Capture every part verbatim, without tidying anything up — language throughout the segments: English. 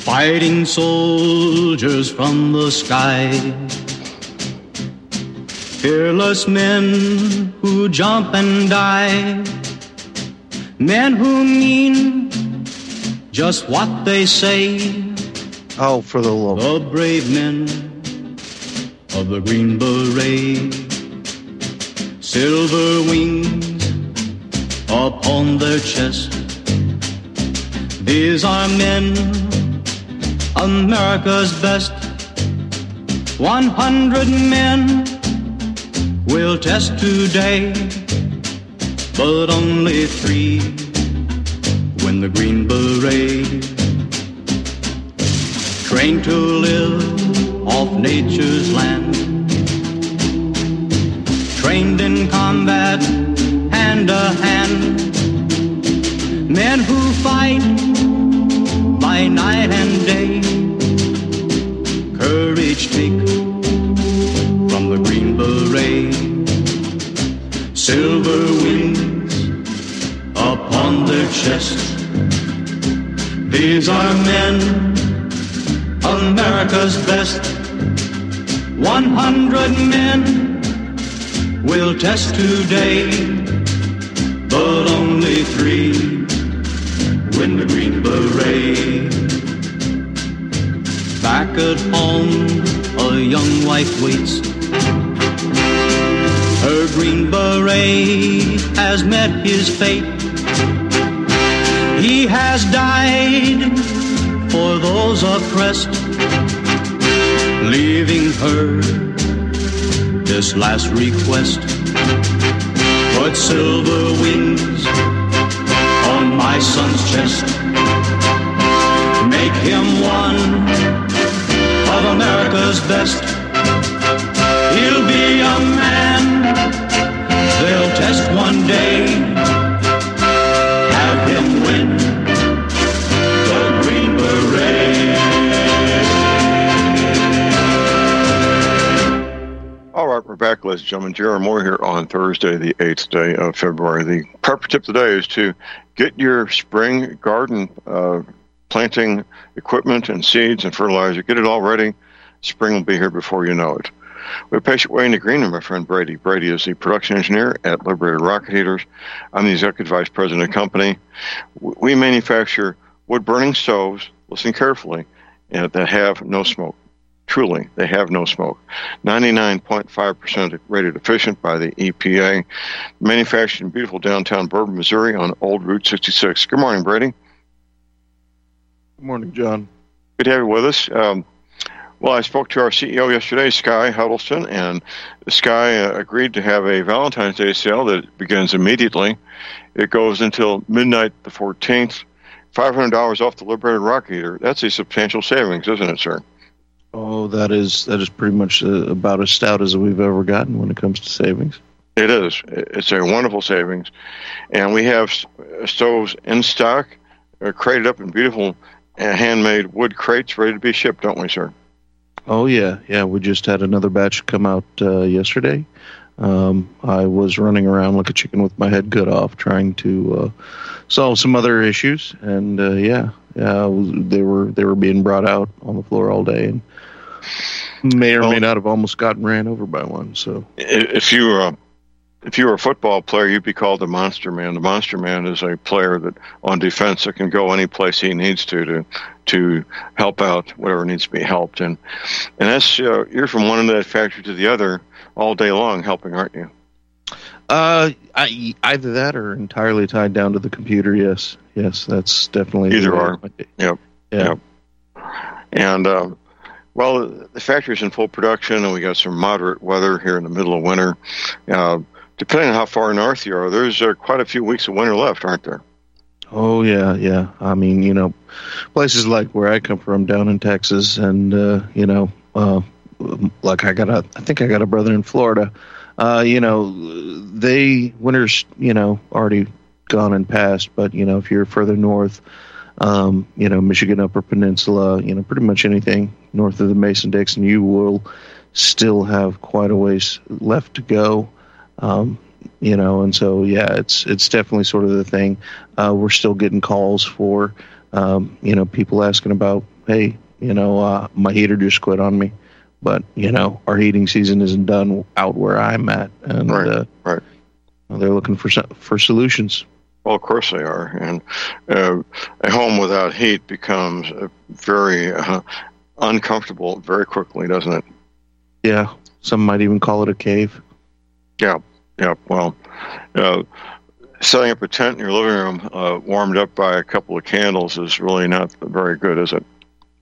fighting soldiers from the sky, fearless men who jump and die, men who mean just what they say. Oh, for the love. The brave men of the Green Beret, silver wings upon their chest. These are men, America's best. One hundred men will test today, but only three win the Green Beret. Trained to live off nature's land, trained in combat hand to hand, men who fight by night and day. Courage take from the Green Beret, silver wings upon their chest. These are men, America's best. One hundred men will test today, but only three win the Green Beret. Back at home, a young wife waits. Her Green Beret has met his fate. He has died for those oppressed, leaving her this last request. Put silver wings on my son's chest, make him one of America's best. He'll be a man they'll test one day, have him win the Green Beret. All right, we're back, ladies and gentlemen. Jerry Moore here on Thursday, the eighth day of February. The prep tip today is to get your spring garden uh, planting equipment and seeds and fertilizer. Get it all ready. Spring will be here before you know it. We have patient way in the green room, my friend Brady. Brady is the production engineer at Liberated Rocket Heaters. I'm the executive vice president of the company. We manufacture wood-burning stoves, listen carefully, and that have no smoke. Truly, they have no smoke. ninety-nine point five percent rated efficient by the E P A. Manufactured in beautiful downtown Bourbon, Missouri on Old Route sixty-six. Good morning, Brady. Good morning, John. Good to have you with us. Um, well, I spoke to our C E O yesterday, Sky Huddleston, and Sky uh, agreed to have a Valentine's Day sale that begins immediately. It goes until midnight the fourteenth. five hundred dollars off the Liberated Rocket Heater. That's a substantial savings, isn't it, sir? Oh, that is that is pretty much uh, about as stout as we've ever gotten when it comes to savings. It is. It's a wonderful savings. And we have stoves in stock, uh, crated up in beautiful uh, handmade wood crates ready to be shipped, don't we, sir? Oh, yeah. Yeah, we just had another batch come out uh, yesterday. Um, I was running around like a chicken with my head cut off trying to uh, solve some other issues. And, uh, yeah, yeah, they were they were being brought out on the floor all day and may or well, may not have almost gotten ran over by one. So if you were a, if you were a football player, you'd be called the Monster Man. The Monster Man is a player that on defense that can go any place he needs to to to help out whatever needs to be helped. And and that's uh, you're from one end of that factory to the other all day long helping, aren't you? Uh, I, either that or entirely tied down to the computer. Yes, yes, that's definitely either are. Yep. Yeah. Yep. And um, well, the factory's in full production, and we got some moderate weather here in the middle of winter. Uh, depending on how far north you are, there's uh, quite a few weeks of winter left, aren't there? Oh yeah, yeah. I mean, you know, places like where I come from, down in Texas, and uh, you know, uh, like I got a, I think I got a brother in Florida. Uh, you know, they winter's you know already gone and passed, but you know if you're further north, um, you know Michigan Upper Peninsula, you know pretty much anything north of the Mason-Dixon, you will still have quite a ways left to go. Um, you know, and so yeah, it's it's definitely sort of the thing. Uh, we're still getting calls for um, you know people asking about, hey, you know, uh, my heater just quit on me, but you know, our heating season isn't done out where I'm at, and right, uh, right. they're looking for for solutions. Well, of course they are, and uh, a home without heat becomes uh, very uh, uncomfortable very quickly, doesn't it? Yeah, some might even call it a cave. Yeah, yeah. Well, uh, setting up a tent in your living room, uh, warmed up by a couple of candles, is really not very good, is it?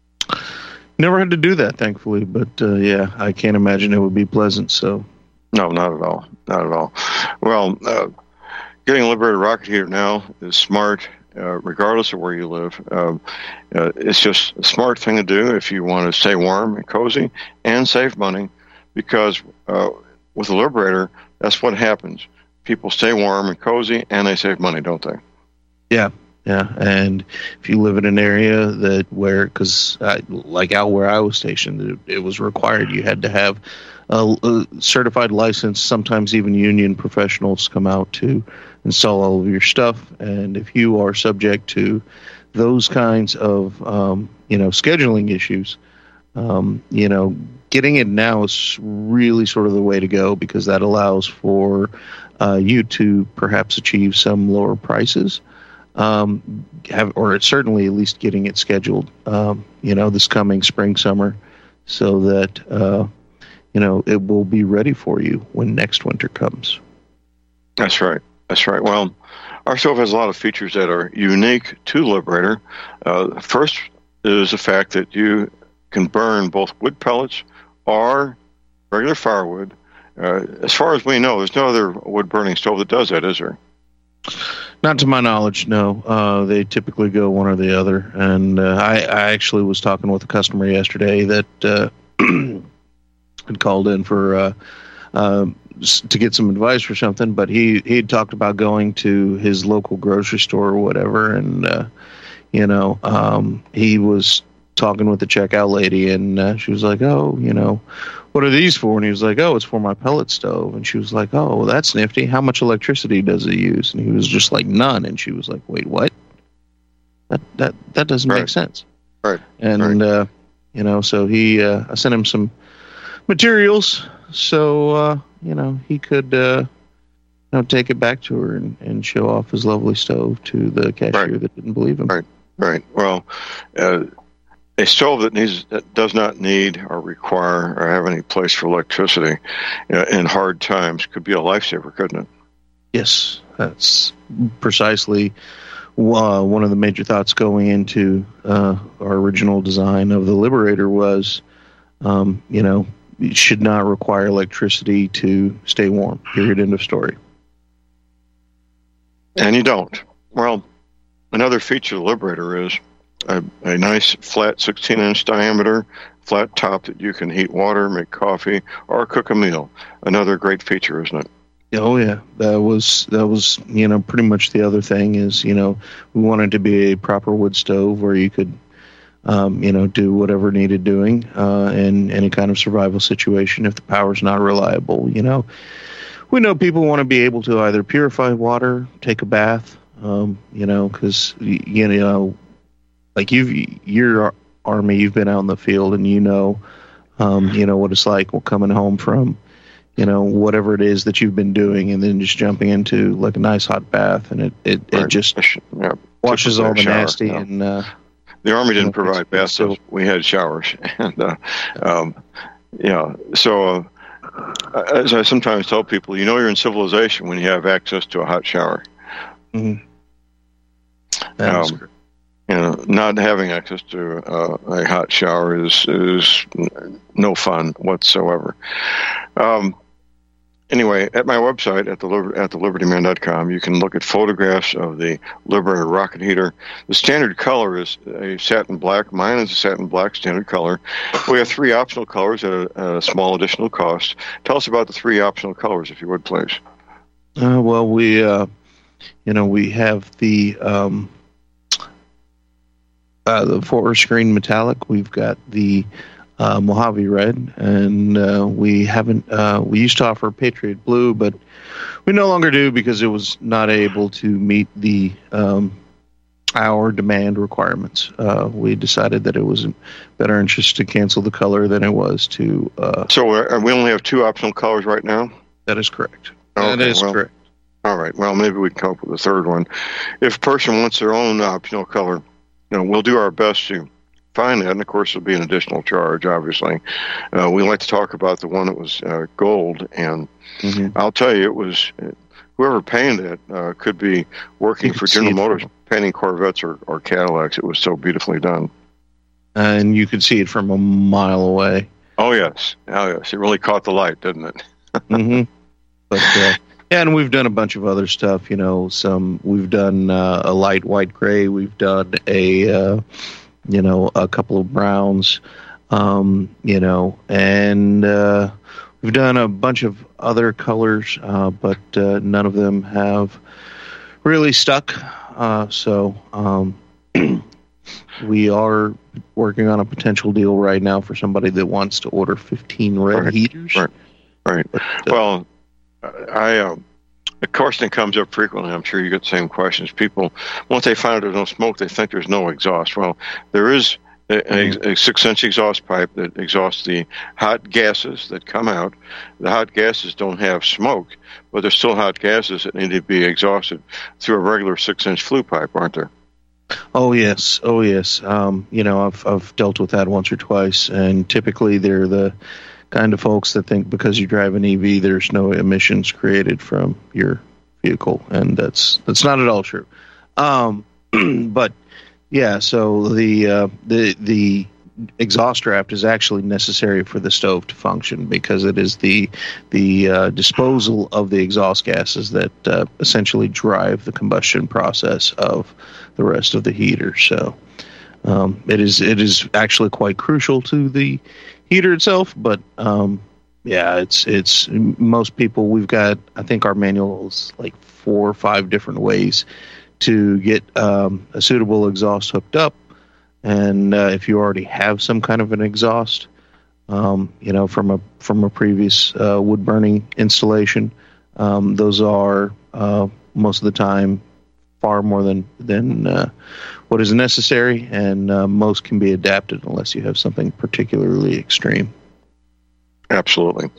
Never had to do that, thankfully, but uh, yeah, I can't imagine it would be pleasant. So, no, not at all, not at all. Well, uh, getting a Liberator rocket heater now is smart, uh, regardless of where you live. Um, uh, it's just a smart thing to do if you want to stay warm and cozy and save money, because uh, with the Liberator, that's what happens. People stay warm and cozy, and they save money, don't they? Yeah, yeah. And if you live in an area that where, because uh, like out where I was stationed, it, it was required you had to have a, a certified license, sometimes even union professionals come out to install all of your stuff. And if you are subject to those kinds of, um, you know, scheduling issues, um, you know, getting it now is really sort of the way to go, because that allows for uh, you to perhaps achieve some lower prices, um, have, or it's certainly at least getting it scheduled, um, you know, this coming spring, summer, so that, uh, you know, it will be ready for you when next winter comes. That's right. That's right. Well, our stove has a lot of features that are unique to Liberator. Uh, first is the fact that you can burn both wood pellets or regular firewood. Uh, as far as we know, there's no other wood-burning stove that does that, is there? Not to my knowledge, no. Uh, they typically go one or the other. And uh, I, I actually was talking with a customer yesterday that uh, had called in for uh, uh, to get some advice for something, but he he had talked about going to his local grocery store or whatever, and uh, you know, um, he was talking with the checkout lady, and uh, she was like, "Oh, you know, what are these for?" And he was like, "Oh, it's for my pellet stove." And she was like, "Oh, well, that's nifty. How much electricity does it use?" And he was just like, "None." And she was like, "Wait, what? That that that doesn't right. make sense." Right. And right. Uh, you know, so he, uh, I sent him some materials, so uh, you know he could, uh, you know, take it back to her and, and show off his lovely stove to the cashier right. that didn't believe him. Right. Right. Well. Uh, A stove that needs that does not need or require or have any place for electricity uh, in hard times could be a lifesaver, couldn't it? Yes, that's precisely uh, one of the major thoughts going into uh, our original design of the Liberator was, um, you know, it should not require electricity to stay warm. Period. End of story. And you don't. Well, another feature of the Liberator is A, a nice flat sixteen inch diameter flat top that you can heat water, make coffee, or cook a meal. Another great feature, isn't it? Oh yeah, that was that was you know pretty much the other thing is you know we wanted to be a proper wood stove where you could um, you know do whatever needed doing uh, in any kind of survival situation if the power's not reliable. You know, we know people want to be able to either purify water, take a bath, um, you know, because you know. Like you've your Army, you've been out in the field, and you know, um, you know what it's like coming home from, you know, whatever it is that you've been doing, and then just jumping into like a nice hot bath, and it it, right. it just yeah. washes all the shower, nasty. yeah. And uh, the Army didn't you know, provide bathtubs; we had showers, and uh, um, yeah. So, uh, as I sometimes tell people, you know, you're in civilization when you have access to a hot shower. Mm-hmm. That's um, You know, not having access to uh, a hot shower is is no fun whatsoever. Um, anyway, at my website at the at the liberty man dot com, you can look at photographs of the Liberator rocket heater. The standard color is a satin black. Mine is a satin black standard color. We have three optional colors at a, a small additional cost. Tell us about the three optional colors, if you would, please. Uh, well, we uh, you know we have the um, Uh, the forest green metallic. We've got the uh, Mojave red, and uh, we haven't. Uh, we used to offer Patriot blue, but we no longer do because it was not able to meet the um, our demand requirements. Uh, we decided that it was in better interest to cancel the color than it was to. Uh, so uh, we only have two optional colors right now? That is correct. Okay, that is well, correct. All right. Well, maybe we can come up with a third one. If a person wants their own optional color, you know, we'll do our best to find that. And, of course, it'll be an additional charge, obviously. Uh, we like to talk about the one that was uh, gold. And mm-hmm. I'll tell you, it was uh, whoever painted it uh, could be working for General Motors from, painting Corvettes or, or Cadillacs. It was so beautifully done. And you could see it from a mile away. Oh, yes. Oh, yes. It really caught the light, didn't it? mm-hmm. But, uh, yeah, and we've done a bunch of other stuff, you know, some, we've done uh, a light white gray, we've done a, uh, you know, a couple of browns, um, you know, and uh, we've done a bunch of other colors, uh, but uh, none of them have really stuck. Uh, so um, we are working on a potential deal right now for somebody that wants to order fifteen red right, heaters. Right, right. But, uh, well, I, uh, the question comes up frequently. I'm sure you get the same questions. People, once they find out there's no smoke, they think there's no exhaust. Well, there is a, mm-hmm. a, a six-inch exhaust pipe that exhausts the hot gases that come out. The hot gases don't have smoke, but there's still hot gases that need to be exhausted through a regular six-inch flue pipe, aren't there? Oh yes, oh yes. Um, you know, I've I've dealt with that once or twice, and typically they're the kind of folks that think because you drive an E V, there's no emissions created from your vehicle, and that's that's not at all true. Um, but yeah, so the uh, the the exhaust draft is actually necessary for the stove to function because it is the the uh, disposal of the exhaust gases that uh, essentially drive the combustion process of the rest of the heater. So um, it is it is actually quite crucial to the heater itself, but um, yeah, it's it's most people. We've got, I think our manual is like four or five different ways to get um, a suitable exhaust hooked up, and uh, if you already have some kind of an exhaust, um, you know, from a from a previous uh, wood burning installation, um, those are uh, most of the time far more than than uh, what is necessary, and uh, most can be adapted unless you have something particularly extreme. Absolutely.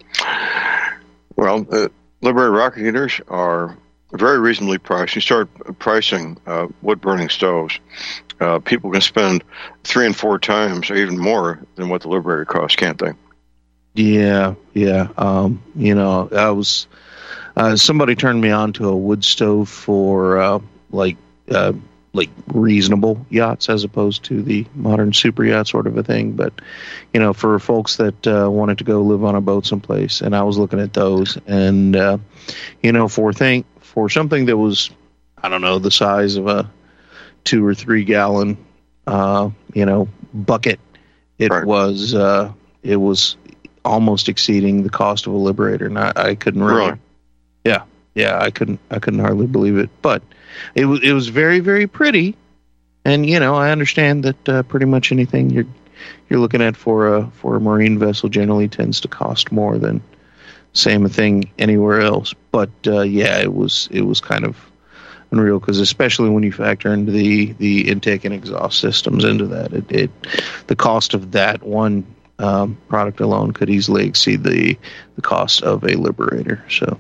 Well, uh, Liberator rocket heaters are very reasonably priced. You start pricing uh, wood-burning stoves, uh, people can spend three and four times or even more than what the Liberator costs, can't they? Yeah, yeah. Um, you know, I was uh, somebody turned me on to a wood stove for uh, like uh, like reasonable yachts as opposed to the modern super yacht sort of a thing. But you know, for folks that uh, wanted to go live on a boat someplace, and I was looking at those, and uh, you know, for think for something that was, I don't know, the size of a two or three gallon, uh, you know, bucket, it right. was uh, it was almost exceeding the cost of a Liberator, and I, I couldn't really, really, yeah, yeah, I couldn't, I couldn't hardly believe it, but it was, it was very, very pretty, and you know, I understand that uh, pretty much anything you're, you're looking at for a for a marine vessel generally tends to cost more than same thing anywhere else, but uh, yeah, it was, it was kind of unreal because especially when you factor into the the intake and exhaust systems into that, it, it the cost of that one. Um, product alone could easily exceed the the cost of a Liberator. So,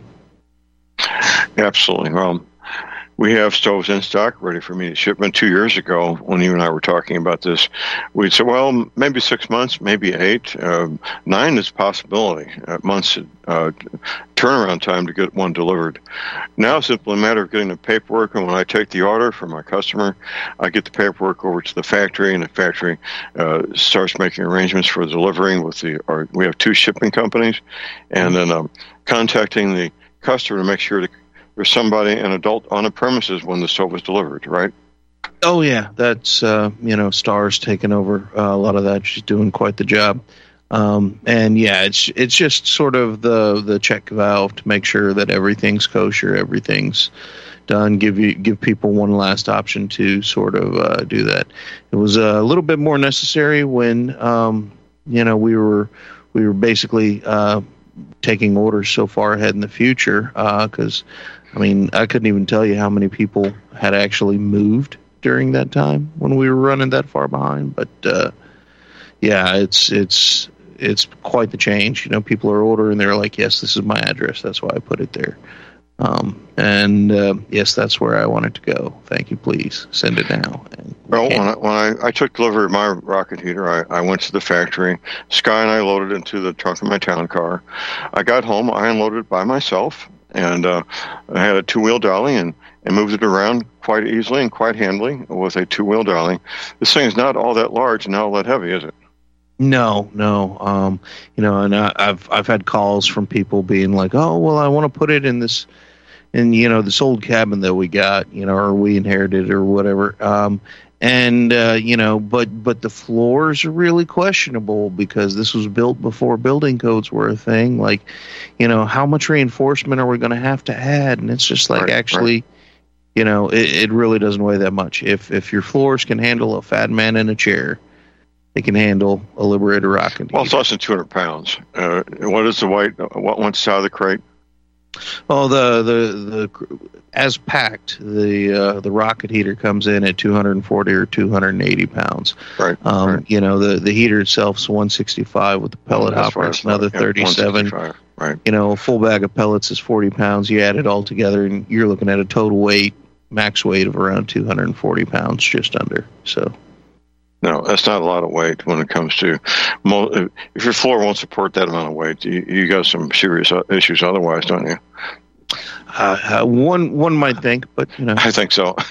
absolutely. Well, we have stoves in stock ready for immediate shipment. Two years ago, when you and I were talking about this, we'd say, well, maybe six months, maybe eight. Uh, nine is a possibility. Uh, months uh, turnaround time to get one delivered. Now it's simply a matter of getting the paperwork, and when I take the order from my customer, I get the paperwork over to the factory, and the factory uh, starts making arrangements for delivering with the, our, we have two shipping companies, and then um, contacting the customer to make sure that there's somebody, an adult, on the premises when the stove is delivered, right? Oh, yeah. That's, uh, you know, Star's taken over uh, a lot of that. She's doing quite the job. Um, and, yeah, it's it's just sort of the, the check valve to make sure that everything's kosher, everything's done, give you give people one last option to sort of uh, do that. It was a little bit more necessary when, um, you know, we were, we were basically uh, taking orders so far ahead in the future because, uh, I mean, I couldn't even tell you how many people had actually moved during that time when we were running that far behind. But uh, yeah, it's it's it's quite the change. You know, people are ordering, they're like, yes, this is my address. That's why I put it there. Um, and uh, yes, that's where I want it to go. Thank you, please send it now. And well, when, I, when I, I took delivery of my rocket heater, I, I went to the factory. Sky and I loaded into the trunk of my town car. I got home, I unloaded it by myself, and uh, I had a two-wheel dolly and, and moved it around quite easily and quite handily with a two-wheel dolly. This thing is not all that large and not all that heavy, is it? No, no. Um, you know, and I, I've I've had calls from people being like, "Oh, well, I want to put it in this." And, you know, this old cabin that we got, you know, or we inherited or whatever. Um, and, uh, you know, but but the floors are really questionable because this was built before building codes were a thing. Like, you know, how much reinforcement are we going to have to add? And it's just like, right, actually, right. you know, it, it really doesn't weigh that much. If if your floors can handle a fat man in a chair, they can handle a Liberator rocket. Well, it's less than two hundred pounds. Uh, what is the weight? What one side of the crate? Oh, the the the as packed, the uh, the rocket heater comes in at two hundred forty or two hundred eighty pounds. Right. Um, right. You know, the the heater itself is one sixty-five with the pellet oh, hopper. It's another yeah, thirty-seven. Right. You know, a full bag of pellets is forty pounds. You add it all together, and you're looking at a total weight, max weight of around two hundred forty pounds, just under. So. No, that's not a lot of weight when it comes to. If your floor won't support that amount of weight, you, you got some serious issues otherwise, don't you? Uh, uh, one one might think, but you know, I think so.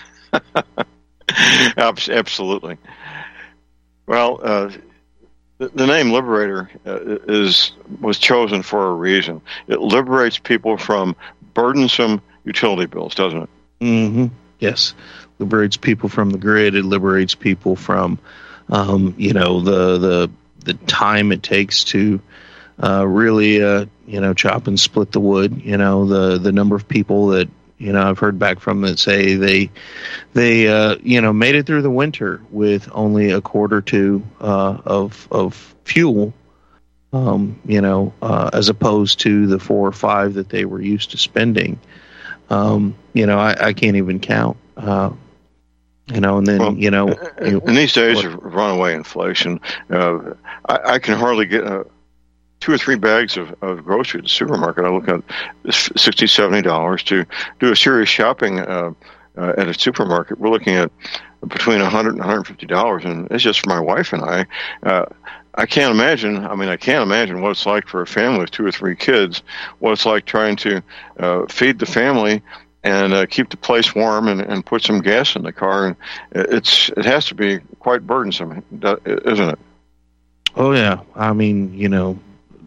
Absolutely. Well, uh, the, the name Liberator uh, is was chosen for a reason. It liberates people from burdensome utility bills, doesn't it? Mm-hmm. Yes. Liberates people from the grid. It liberates people from, um, you know, the the the time it takes to uh, really, uh, you know, chop and split the wood. You know, the the number of people that you know I've heard back from that say they they uh, you know made it through the winter with only a quart or two uh, of of fuel. Um, you know, uh, as opposed to the four or five that they were used to spending. Um, you know, I, I can't even count. Uh, You know, and then, well, you know... In, in these days of runaway inflation, uh, I, I can hardly get uh, two or three bags of, of groceries at the supermarket. I look at sixty dollars, seventy dollars to do a serious shopping uh, uh, at a supermarket. We're looking at between one hundred dollars and one hundred fifty dollars, and it's just for my wife and I. Uh, I can't imagine, I mean, I can't imagine what it's like for a family with two or three kids, what it's like trying to uh, feed the family and uh, keep the place warm and, and put some gas in the car. And it's it has to be quite burdensome, isn't it? Oh, yeah. I mean, you know,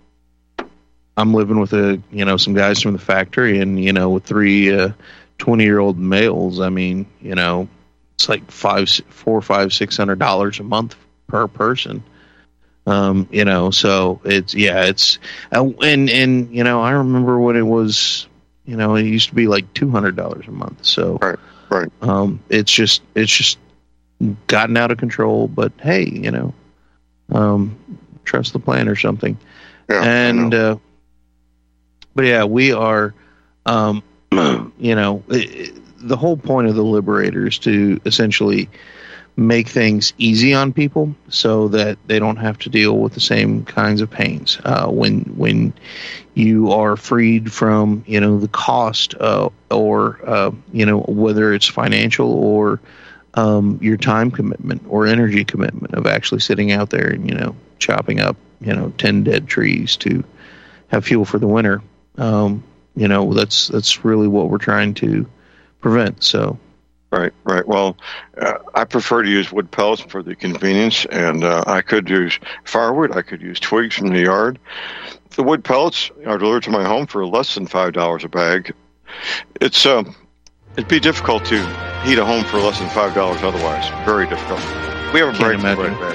I'm living with, a you know, some guys from the factory and, you know, with three uh, twenty-year-old males, I mean, you know, it's like five, four, five, six hundred dollars a month per person. Um, you know, so it's, yeah, it's, uh, and, and, you know, I remember when it was, you know, it used to be like two hundred dollars a month. So, right, right. Um, it's just, it's just gotten out of control, but hey, you know, um, trust the plan or something. Yeah, and, uh, but yeah, we are, um, you know, it, the whole point of the Liberator is to essentially make things easy on people so that they don't have to deal with the same kinds of pains. Uh, when when you are freed from, you know, the cost uh, or, uh, you know, whether it's financial or um, your time commitment or energy commitment of actually sitting out there and, you know, chopping up, you know, ten dead trees to have fuel for the winter. Um, you know, that's that's really what we're trying to prevent. So. Right, right. Well, uh, I prefer to use wood pellets for the convenience, and uh, I could use firewood. I could use twigs from the yard. The wood pellets are delivered to my home for less than five dollars a bag. It's uh, it'd be difficult to heat a home for less than five dollars otherwise. Very difficult. We have a break right back.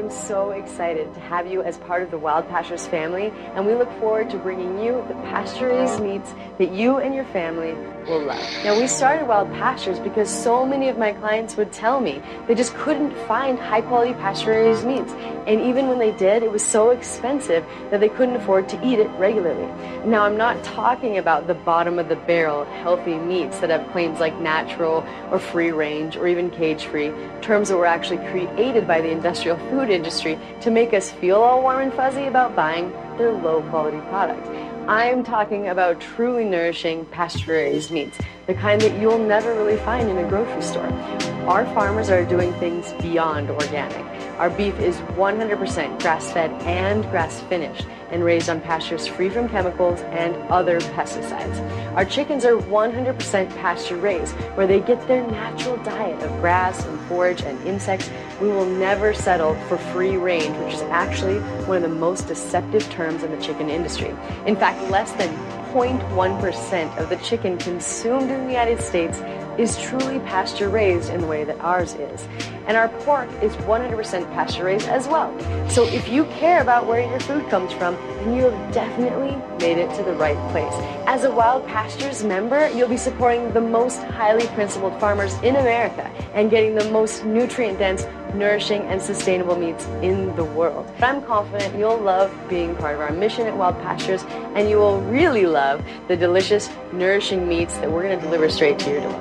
am so excited to have you as part of the Wild Pastures family, and we look forward to bringing you the pasture-raised meats that you and your family will love. Now, we started Wild Pastures because so many of my clients would tell me they just couldn't find high-quality pasture-raised meats, and even when they did, it was so expensive that they couldn't afford to eat it regularly. Now, I'm not talking about the bottom-of-the-barrel healthy meats that have claims like natural or free-range or even cage-free, terms that were actually created by the industrial food industry to make us feel all warm and fuzzy about buying their low-quality products. I'm talking about truly nourishing pasture-raised meats, the kind that you'll never really find in a grocery store. Our farmers are doing things beyond organic. Our beef is one hundred percent grass-fed and grass-finished and raised on pastures free from chemicals and other pesticides. Our chickens are one hundred percent pasture-raised, where they get their natural diet of grass and forage and insects. We will never settle for free range, which is actually one of the most deceptive terms in the chicken industry. In fact, less than zero point one percent of the chicken consumed in the United States is truly pasture-raised in the way that ours is. And our pork is one hundred percent pasture-raised as well. So if you care about where your food comes from, then you have definitely made it to the right place. As a Wild Pastures member, you'll be supporting the most highly principled farmers in America and getting the most nutrient-dense, nourishing, and sustainable meats in the world. I'm confident you'll love being part of our mission at Wild Pastures, and you will really love the delicious, nourishing meats that we're going to deliver straight to your door.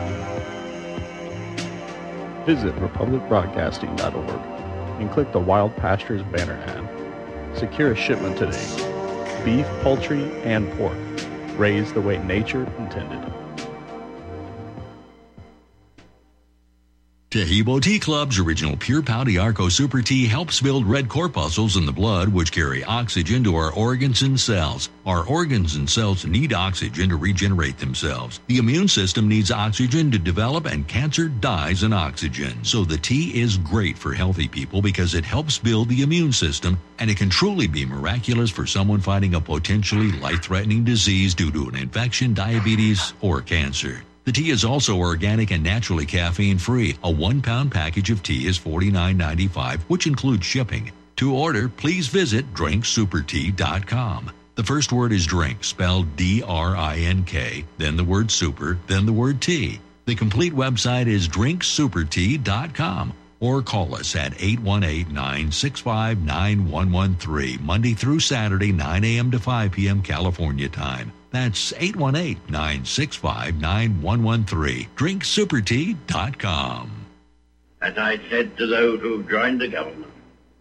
Visit republic broadcasting dot org and click the Wild Pastures banner ad. Secure a shipment today. Beef, poultry, and pork, raised the way nature intended. Taheebo Tea Club's original Pure Pouty Arco Super Tea helps build red corpuscles in the blood, which carry oxygen to our organs and cells. Our organs and cells need oxygen to regenerate themselves. The immune system needs oxygen to develop, and cancer dies in oxygen. So the tea is great for healthy people because it helps build the immune system, and it can truly be miraculous for someone fighting a potentially life-threatening disease due to an infection, diabetes, or cancer. The tea is also organic and naturally caffeine-free. A one-pound package of tea is forty-nine ninety-five, which includes shipping. To order, please visit drink super tea dot com. The first word is drink, spelled D R I N K, then the word super, then the word tea. The complete website is drink super tea dot com, or call us at eight one eight, nine six five, nine one one three, Monday through Saturday, nine a.m. to five p.m. California time. That's eight one eight, nine six five, nine one one three. drink super tea dot com. As I said to those who joined the government,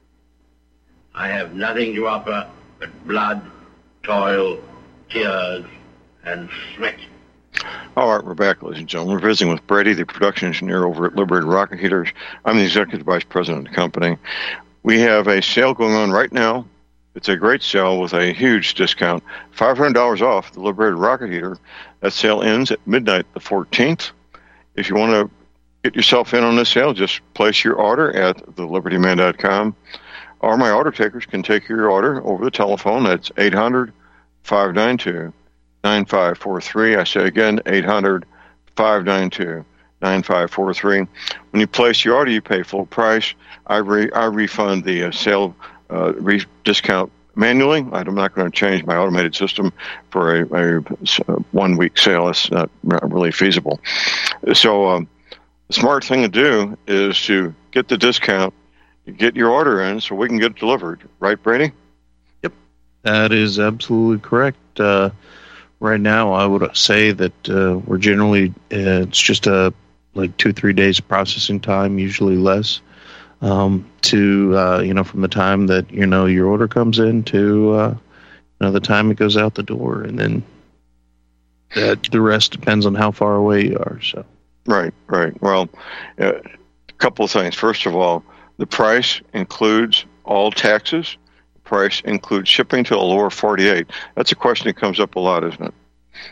I have nothing to offer but blood, toil, tears, and sweat. All right, we're back, ladies and gentlemen. We're visiting with Brady, the production engineer over at Liberated Rocket Heaters. I'm the executive vice president of the company. We have a sale going on right now. It's a great sale with a huge discount, five hundred dollars off the Liberated Rocket Heater. That sale ends at midnight the fourteenth. If you want to get yourself in on this sale, just place your order at the liberty man dot com. Or my order takers can take your order over the telephone. That's eight hundred, five nine two, nine five four three. I say again, eight hundred, five nine two, nine five four three. When you place your order, you pay full price. I, re- I refund the uh, sale Uh, re- discount manually. I'm not going to change my automated system for a, a, a one-week sale. It's not really feasible. So um, the smart thing to do is to get the discount, get your order in so we can get it delivered. Right, Brady? Yep, that is absolutely correct. Uh, right now, I would say that uh, we're generally, uh, it's just a like two, three days processing time, usually less. Um, to, uh, you know, from the time that, you know, your order comes in to, uh, you know, the time it goes out the door. And then that, the rest depends on how far away you are. So, Right, right. Well, uh, a couple of things. First of all, the price includes all taxes. The price includes shipping to the lower forty-eight. That's a question that comes up a lot, isn't it?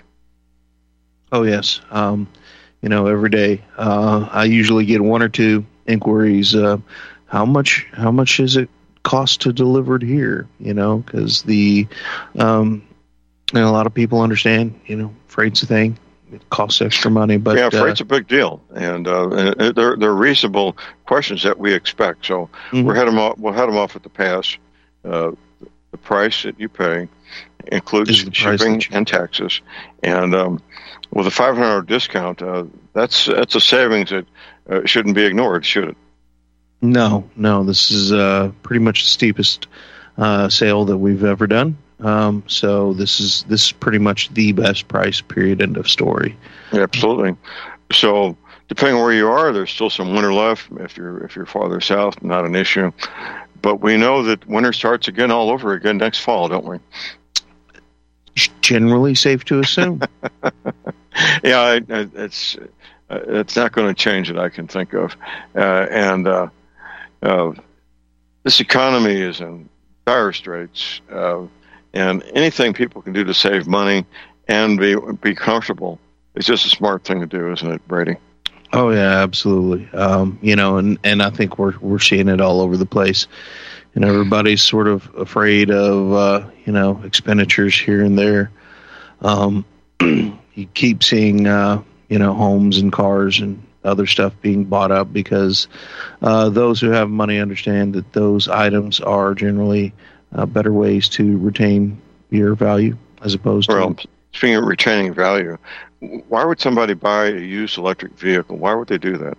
Oh, yes. Um, you know, every day, uh, I usually get one or two inquiries. Uh, how much, how much does it cost to deliver it here? You know, because the, um, and a lot of people understand, you know, freight's a thing. it costs extra money. But yeah, freight's uh, a big deal, and, uh, and they're they're reasonable questions that we expect. So mm-hmm. we'll head them off. We'll head them off at the pass. Uh, the price that you pay includes shipping and taxes, and um, with a five hundred dollars discount, uh, that's that's a savings that uh, shouldn't be ignored, should it? No, no. This is uh, pretty much the steepest uh, sale that we've ever done. Um, so this is this is pretty much the best price. Period. End of story. Yeah, absolutely. So depending on where you are, there's still some winter left. If you're if you're farther south, not an issue. But we know that winter starts again all over again next fall, don't we? Generally safe to assume. yeah, I, I, it's uh, it's not going to change that I can think of, uh, and uh, uh, this economy is in dire straits. Uh, And anything people can do to save money and be be comfortable is just a smart thing to do, isn't it, Brady? Oh yeah, absolutely. Um, you know, and, and I think we're we're seeing it all over the place, and everybody's sort of afraid of uh, you know expenditures here and there. Um, you keep seeing uh, you know homes and cars and other stuff being bought up because uh, those who have money understand that those items are generally Uh, better ways to retain your value as opposed to... Well, speaking of retaining value, why would somebody buy a used electric vehicle? Why would they do that?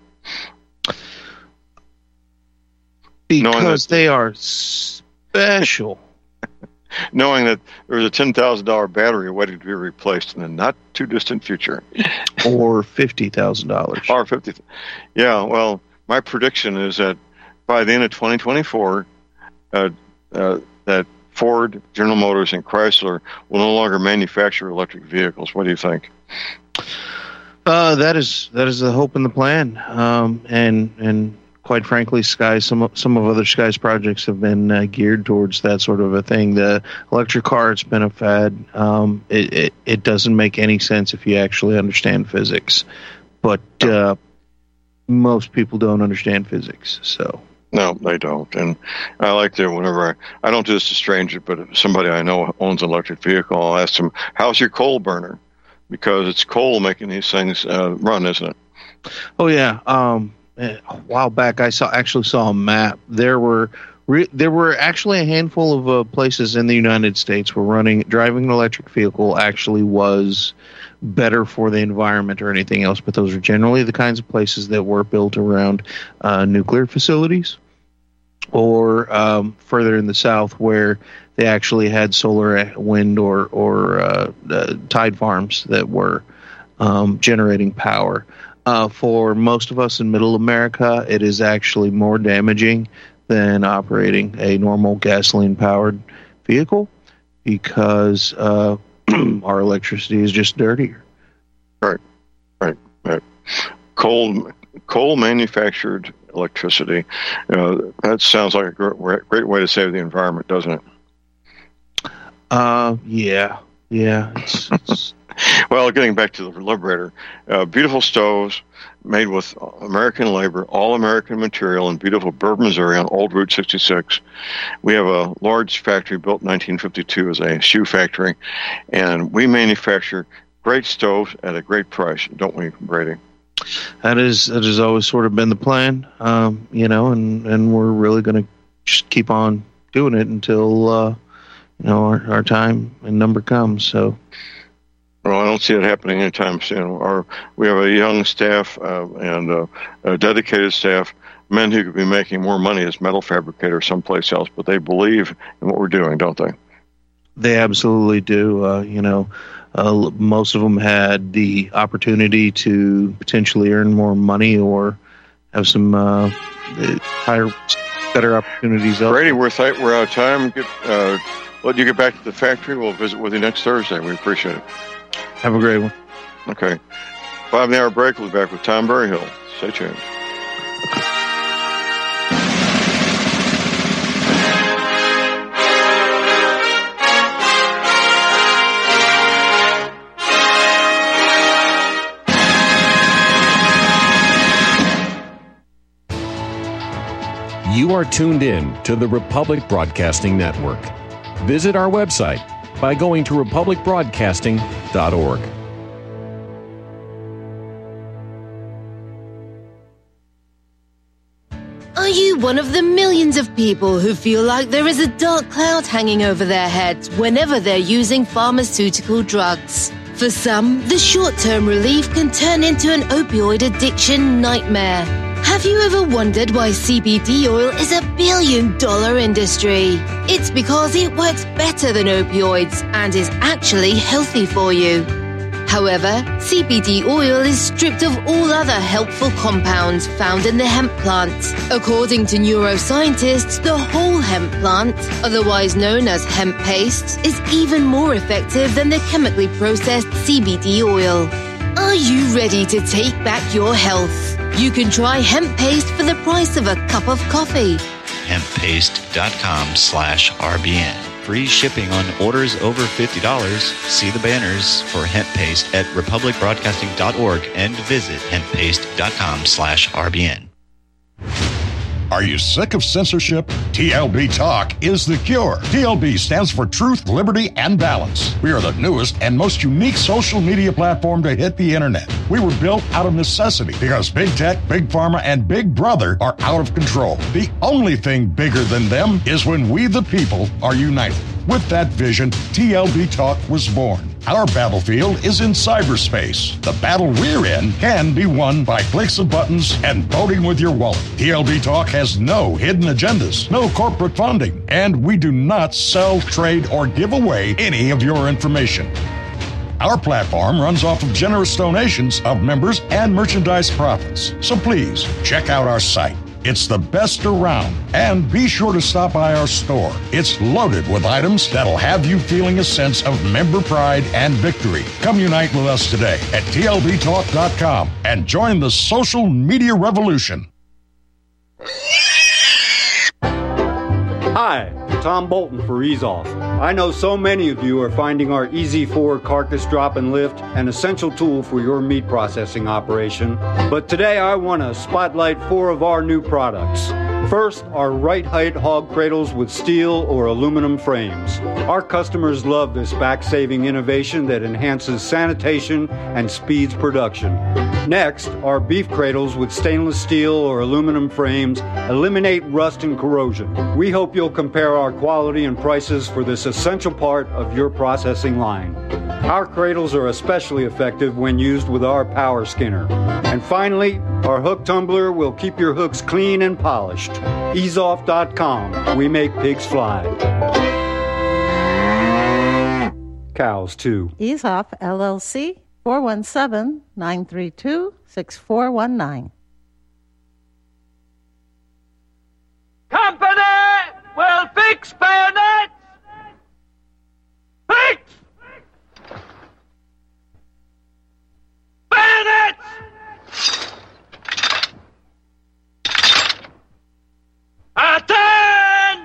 Because that, they are special. Knowing that there's a ten thousand dollars battery waiting to be replaced in the not too distant future. Or fifty thousand dollars. Or fifty thousand dollars. Yeah, well, my prediction is that by the end of twenty twenty-four, uh, uh, that Ford, General Motors, and Chrysler will no longer manufacture electric vehicles. What do you think? Uh, that is that is the hope and the plan. Um, and and quite frankly, Sky, some of, some of other Sky's projects have been uh, geared towards that sort of a thing. The electric car, it's been a fad. Um, it, it it doesn't make any sense if you actually understand physics, but uh, most people don't understand physics, so. No, they don't. And I like to, whenever I, I don't do this to strangers, but if somebody I know owns an electric vehicle, I'll ask them, how's your coal burner? Because it's coal making these things uh, run, isn't it? Oh, yeah. Um, a while back, I saw actually saw a map. There were re- there were actually a handful of uh, places in the United States where running driving an electric vehicle actually was better for the environment or anything else, but those are generally the kinds of places that were built around uh, nuclear facilities or um, further in the south where they actually had solar, wind, or, or uh, uh, tide farms that were um, generating power. Uh, for most of us in middle America, it is actually more damaging than operating a normal gasoline-powered vehicle because uh, our electricity is just dirtier. Right, right, right. Coal, coal manufactured electricity. Uh, that sounds like a great, great way to save the environment, doesn't it? Uh, yeah, yeah. It's, it's well, getting back to the Liberator, uh, beautiful stoves made with American labor, all American material in beautiful Bourbon, Missouri on Old Route sixty-six. We have a large factory built in nineteen fifty-two as a shoe factory, and we manufacture great stoves at a great price, don't we, Brady? That is that has always sort of been the plan, um, you know, and, and we're really going to just keep on doing it until uh, you know our, our time and number comes. So. Well, I don't see it happening anytime soon. Our, we have a young staff uh, and uh, a dedicated staff, men who could be making more money as metal fabricators someplace else, but they believe in what we're doing, don't they? They absolutely do. Uh, you know, uh, most of them had the opportunity to potentially earn more money or have some uh, higher, better opportunities. Brady, we're, th- we're out of time. Get, uh, let you get back to the factory. We'll visit with you next Thursday. We appreciate it. Have a great one. Okay. Five in the hour break. We'll be back with Tom Berryhill. Stay tuned. You are tuned in to the Republic Broadcasting Network. Visit our website by going to republic broadcasting dot org. Are you one of the millions of people who feel like there is a dark cloud hanging over their heads whenever they're using pharmaceutical drugs? For some, the short-term relief can turn into an opioid addiction nightmare. Have you ever wondered why C B D oil is a billion-dollar industry? It's because it works better than opioids and is actually healthy for you. However, C B D oil is stripped of all other helpful compounds found in the hemp plant. According to neuroscientists, the whole hemp plant, otherwise known as hemp paste, is even more effective than the chemically processed C B D oil. Are you ready to take back your health? You can try hemp paste for the price of a cup of coffee. hemppaste.com slash RBN. Free shipping on orders over fifty dollars. See the banners for hemp paste at republic broadcasting dot org and visit hemppaste.com slash RBN. Are you sick of censorship? T L B Talk is the cure. T L B stands for Truth, Liberty, and Balance. We are the newest and most unique social media platform to hit the internet. We were built out of necessity because Big Tech, Big Pharma, and Big Brother are out of control. The only thing bigger than them is when we the people are united. With that vision, T L B Talk was born. Our battlefield is in cyberspace. The battle we're in can be won by clicks of buttons and voting with your wallet. T L B Talk has no hidden agendas, no corporate funding, and we do not sell, trade, or give away any of your information. Our platform runs off of generous donations of members and merchandise profits. So please, check out our site. It's the best around. And be sure to stop by our store. It's loaded with items that'll have you feeling a sense of member pride and victory. Come unite with us today at T L B talk dot com and join the social media revolution. Hi, Tom Bolton for Ease Off. I know so many of you are finding our E Z four carcass drop and lift an essential tool for your meat processing operation. But today I want to spotlight four of our new products. First, our right height hog cradles with steel or aluminum frames. Our customers love this back-saving innovation that enhances sanitation and speeds production. Next, our beef cradles with stainless steel or aluminum frames eliminate rust and corrosion. We hope you'll compare our quality and prices for this essential part of your processing line. Our cradles are especially effective when used with our power skinner. And finally, our hook tumbler will keep your hooks clean and polished. ease off dot com. We make pigs fly. Cows, too. Ease Off, L L C, four one seven, nine three two, six four one nine. Company will fix bayonets! Fix! Bayonets! Attention!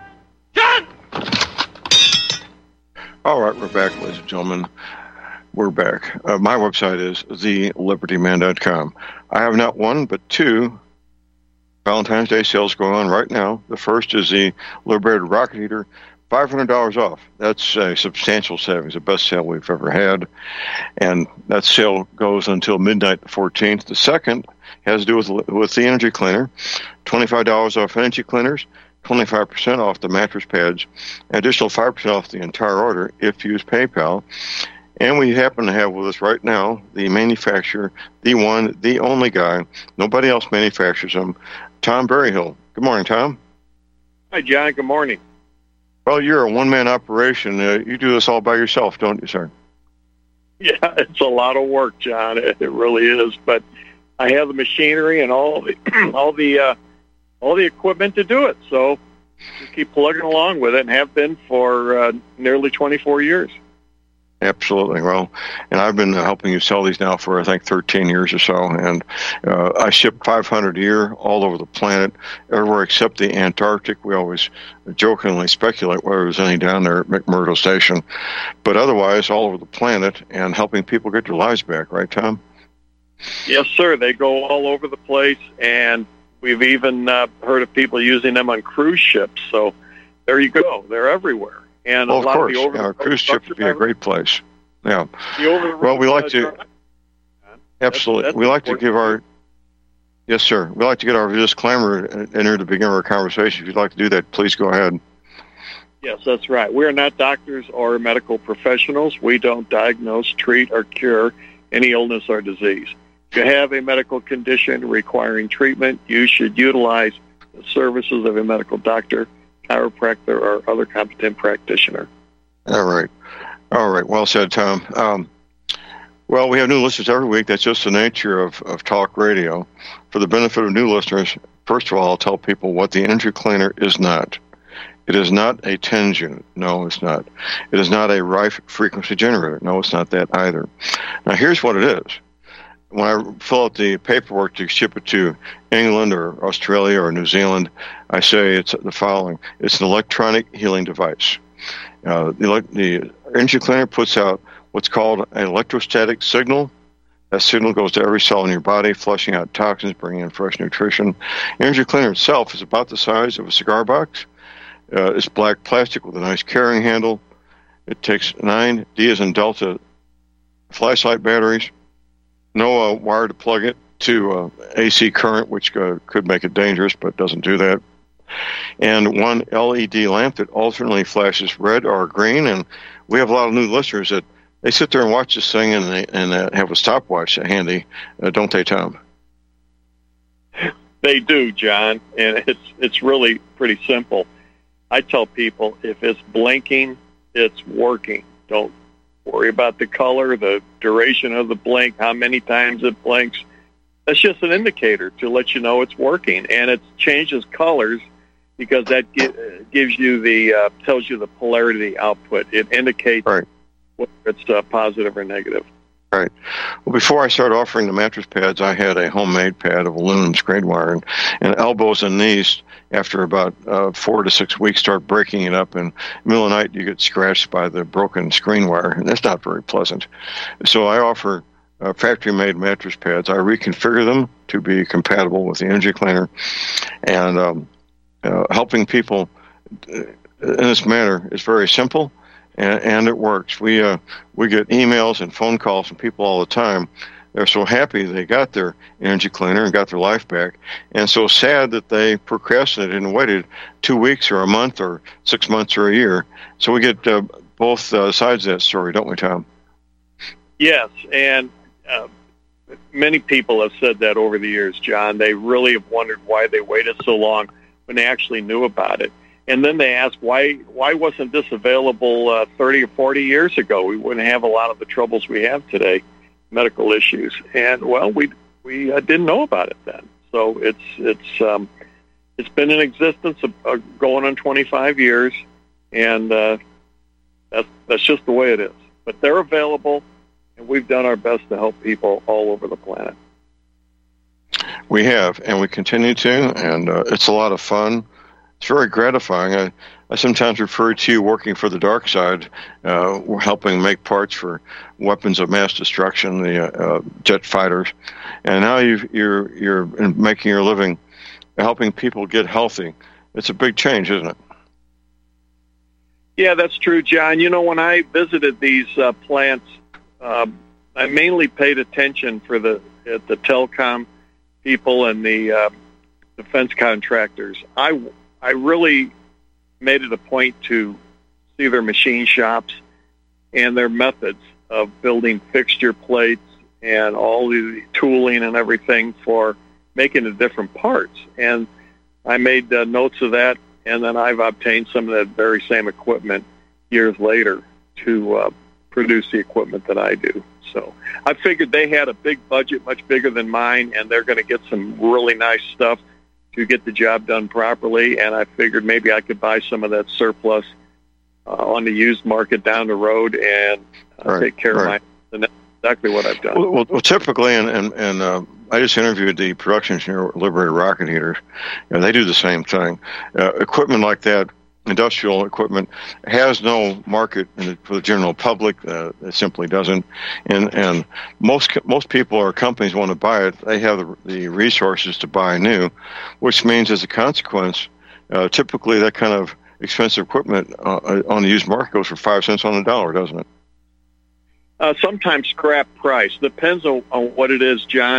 All right, we're back, ladies and gentlemen. We're back. Uh, my website is the liberty man dot com. I have not one, but two Valentine's Day sales going on right now. The first is the Liberated Rocket Heater, five hundred dollars off. That's a substantial savings, the best sale we've ever had. And that sale goes until midnight the fourteenth. The second has to do with, with the energy cleaner, twenty-five dollars off energy cleaners, twenty-five percent off the mattress pads, an additional five percent off the entire order if you use PayPal. And we happen to have with us right now the manufacturer, the one, the only guy, nobody else manufactures them, Tom Berryhill. Good morning, Tom. Hi, John. Good morning. Well, you're a one-man operation. Uh, you do this all by yourself, don't you, sir? Yeah, it's a lot of work, John. It, it really is. But I have the machinery and all the all the uh, all the equipment to do it. So just keep plugging along with it, and have been for uh, nearly twenty-four years. Absolutely. Well, and I've been helping you sell these now for, I think, thirteen years or so. And uh, I ship five hundred a year all over the planet, everywhere except the Antarctic. We always jokingly speculate whether there's any down there at McMurdo Station. But otherwise, all over the planet and helping people get their lives back. Right, Tom? Yes, sir. They go all over the place. And we've even uh, heard of people using them on cruise ships. So there you go. They're everywhere. And well, a lot of course, of the over yeah, our cruise ship would be a great place. Yeah. The over well, we like to absolutely. That's, that's we like important. to give our Yes, sir. We'd like to get our disclaimer entered to begin our conversation. If you'd like to do that, please go ahead. Yes, that's right. We are not doctors or medical professionals. We don't diagnose, treat, or cure any illness or disease. If you have a medical condition requiring treatment, you should utilize the services of a medical doctor, chiropractor, or other competent practitioner. All right. All right. Well said, Tom. Um, well, we have new listeners every week. That's just the nature of, of talk radio. For the benefit of new listeners, first of all, I'll tell people what the energy cleaner is not. It is not a TENS unit. No, it's not. It is not a Rife frequency generator. No, it's not that either. Now, here's what it is. When I fill out the paperwork to ship it to England or Australia or New Zealand, I say it's the following. It's an electronic healing device. Uh, the, the energy cleaner puts out what's called an electrostatic signal. That signal goes to every cell in your body, flushing out toxins, bringing in fresh nutrition. The energy cleaner itself is about the size of a cigar box. Uh, it's black plastic with a nice carrying handle. It takes nine D as in Delta flashlight batteries. No uh, wire to plug it to uh, A C current, which uh, could make it dangerous, but doesn't do that. And one L E D lamp that alternately flashes red or green. And we have a lot of new listeners that they sit there and watch this thing and they and uh, have a stopwatch handy, uh, don't they, Tom? They do, John, and it's it's really pretty simple. I tell people if it's blinking, it's working. Don't worry about the color, the duration of the blink, how many times it blinks. That's just an indicator to let you know it's working, and it changes colors because that gi- gives you the uh, tells you the polarity output. It indicates right. whether it's uh, positive or negative. Right. Well, before I started offering the mattress pads, I had a homemade pad of aluminum screen wire, and, and elbows and knees, after about uh, four to six weeks, start breaking it up. And in the middle of the night, you get scratched by the broken screen wire, and that's not very pleasant. So I offer uh, factory-made mattress pads. I reconfigure them to be compatible with the energy cleaner, and um, uh, helping people in this manner is very simple. And, and it works. We uh, we get emails and phone calls from people all the time. They're so happy they got their energy cleaner and got their life back, and so sad that they procrastinated and waited two weeks or a month or six months or a year. So we get uh, both uh, sides of that story, don't we, Tom? Yes, and uh, many people have said that over the years, John. They really have wondered why they waited so long when they actually knew about it. And then they ask, why why wasn't this available uh, thirty or forty years ago? We wouldn't have a lot of the troubles we have today, medical issues. And, well, we we uh, didn't know about it then. So it's it's um, it's been in existence of, uh, going on twenty-five years, and uh, that's, that's just the way it is. But they're available, and we've done our best to help people all over the planet. We have, and we continue to, and uh, it's a lot of fun. It's very gratifying. I, I sometimes refer to you working for the dark side. Uh, we're helping make parts for weapons of mass destruction, the uh, uh, jet fighters, and now you've, you're you're making your living helping people get healthy. It's a big change, isn't it? Yeah, that's true, John. You know, when I visited these uh, plants, uh, I mainly paid attention for the uh, the telecom people and the uh, defense contractors. I I really made it a point to see their machine shops and their methods of building fixture plates and all the tooling and everything for making the different parts. And I made uh, notes of that, and then I've obtained some of that very same equipment years later to uh, produce the equipment that I do. So I figured they had a big budget, much bigger than mine, and they're going to get some really nice stuff to get the job done properly, and I figured maybe I could buy some of that surplus uh, on the used market down the road and uh, right, take care right. of my. And that's exactly what I've done. Well, well, well typically, and and, and uh, I just interviewed the production engineer at Liberated Rocket Heaters. You know, they do the same thing. Uh, equipment like that, industrial equipment, has no market in the, for the general public. Uh, it simply doesn't. And and most most people or companies want to buy it. They have the, the resources to buy new, which means as a consequence, uh, typically that kind of expensive equipment uh, on the used market goes for five cents on the dollar, doesn't it? Uh, sometimes scrap price. Depends on, on what it is, John. And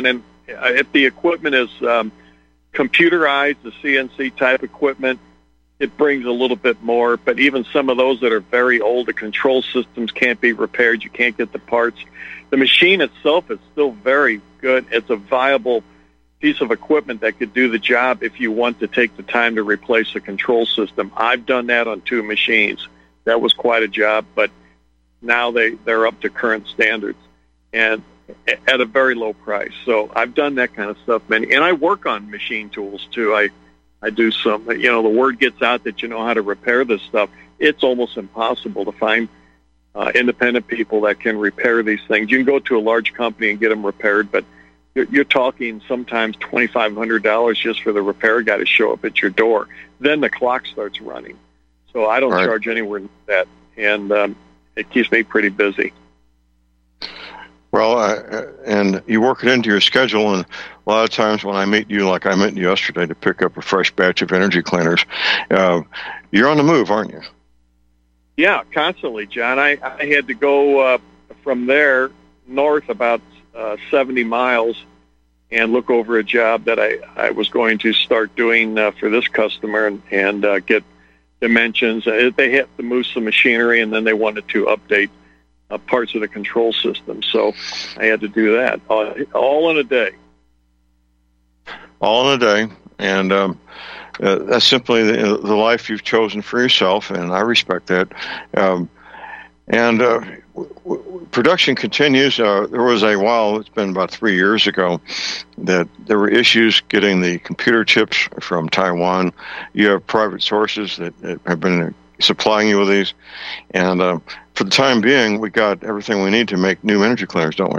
If the equipment is um, computerized, the C N C type equipment, it brings a little bit more. But even some of those that are very old, the control systems can't be repaired. You can't get the parts. The machine itself is still very good. It's a viable piece of equipment that could do the job if you want to take the time to replace the control system. I've done that on two machines. That was quite a job, but now they, they're up to current standards and at a very low price. So I've done that kind of stuff many, and I work on machine tools too. I, I do some, you know, the word gets out that you know how to repair this stuff. It's almost impossible to find uh, independent people that can repair these things. You can go to a large company and get them repaired, but you're, you're talking sometimes twenty-five hundred dollars just for the repair guy to show up at your door. Then the clock starts running. So I don't Right. charge anywhere near that, and um, it keeps me pretty busy. Well, uh, and you work it into your schedule, and a lot of times when I meet you, like I met you yesterday to pick up a fresh batch of energy cleaners, uh, you're on the move, aren't you? Yeah, constantly, John. I, I had to go uh, from there north about uh, seventy miles and look over a job that I, I was going to start doing uh, for this customer and, and uh, get dimensions. Uh, they had to move some machinery, and then they wanted to update uh, parts of the control system. So I had to do that uh, all in a day. All in a day, and um, uh, that's simply the, the life you've chosen for yourself, and I respect that. Um, and uh, w- w- production continues. Uh, there was a while, it's been about three years ago, that there were issues getting the computer chips from Taiwan. You have private sources that, that have been supplying you with these, and uh, for the time being, we got everything we need to make new energy cleaners, don't we?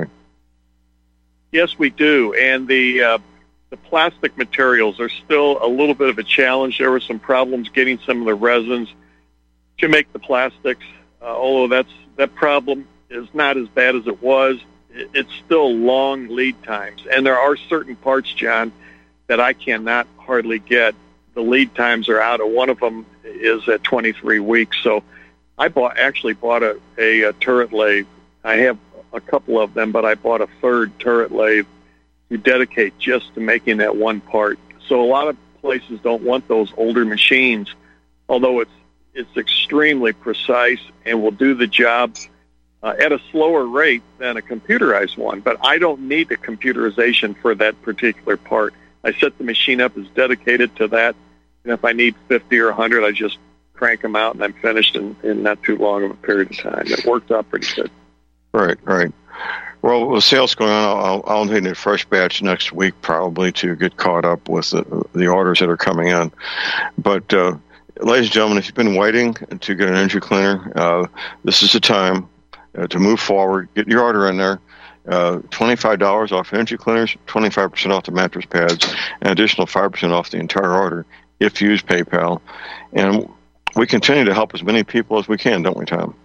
Yes, we do, and the uh, the plastic materials are still a little bit of a challenge. There were some problems getting some of the resins to make the plastics, uh, although that's that problem is not as bad as it was. It, it's still long lead times, and there are certain parts, John, that I cannot hardly get. The lead times are out, and one of them is at twenty-three weeks. So I bought actually bought a, a, a turret lathe. I have a couple of them, but I bought a third turret lathe to dedicate just to making that one part. So a lot of places don't want those older machines, although it's it's extremely precise and will do the job uh, at a slower rate than a computerized one. But I don't need the computerization for that particular part. I set the machine up as dedicated to that, and if I need fifty or one hundred, I just crank them out, and I'm finished in, in not too long of a period of time. It worked out pretty good. Right, right. Well, with sales going on, I'll, I'll need a fresh batch next week probably to get caught up with the, the orders that are coming in. But, uh, ladies and gentlemen, if you've been waiting to get an energy cleaner, uh, this is the time uh, to move forward. Get your order in there. Uh, twenty-five dollars off energy cleaners, twenty-five percent off the mattress pads, and additional five percent off the entire order if you use PayPal. And we continue to help as many people as we can, don't we, Tom?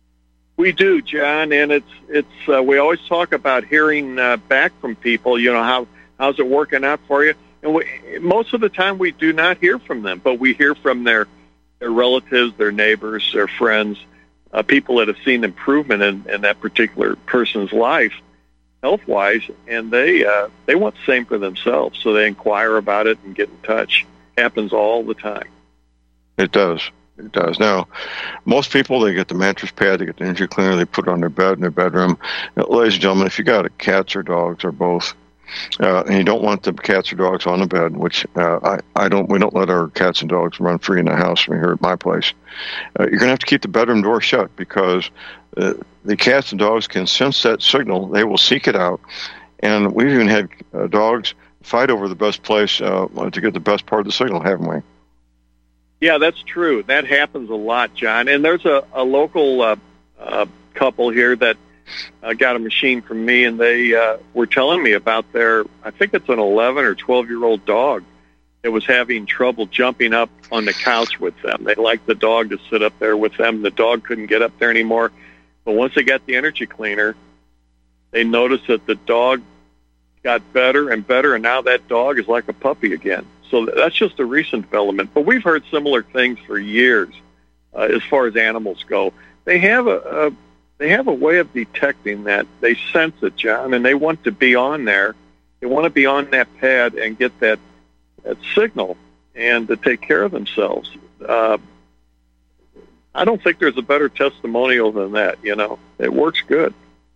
We do, John, and it's it's. Uh, we always talk about hearing uh, back from people. You know, how how's it working out for you? And we, most of the time, we do not hear from them, but we hear from their their relatives, their neighbors, their friends, uh, people that have seen improvement in, in that particular person's life, health wise, and they uh, they want the same for themselves. So they inquire about it and get in touch. Happens all the time. It does. It does. Now, most people, they get the mattress pad, they get the energy cleaner, they put it on their bed in their bedroom. Now, ladies and gentlemen, if you got cats or dogs or both, uh, and you don't want the cats or dogs on the bed, which uh, I, I don't, we don't let our cats and dogs run free in the house from here at my place. Uh, you're going to have to keep the bedroom door shut because uh, the cats and dogs can sense that signal. They will seek it out. And we've even had uh, dogs fight over the best place uh, to get the best part of the signal, haven't we? Yeah, that's true. That happens a lot, John. And there's a, a local uh, uh, couple here that uh, got a machine from me, and they uh, were telling me about their, I think it's an eleven or twelve-year-old dog that was having trouble jumping up on the couch with them. They liked the dog to sit up there with them. The dog couldn't get up there anymore. But once they got the energy cleaner, they noticed that the dog got better and better, and now that dog is like a puppy again. So that's just a recent development. But we've heard similar things for years uh, as far as animals go. They have a, a they have a way of detecting that. They sense it, John, and they want to be on there They want to be on that pad and get that, that signal and to take care of themselves. Uh, I don't think there's a better testimonial than that, you know. It works good.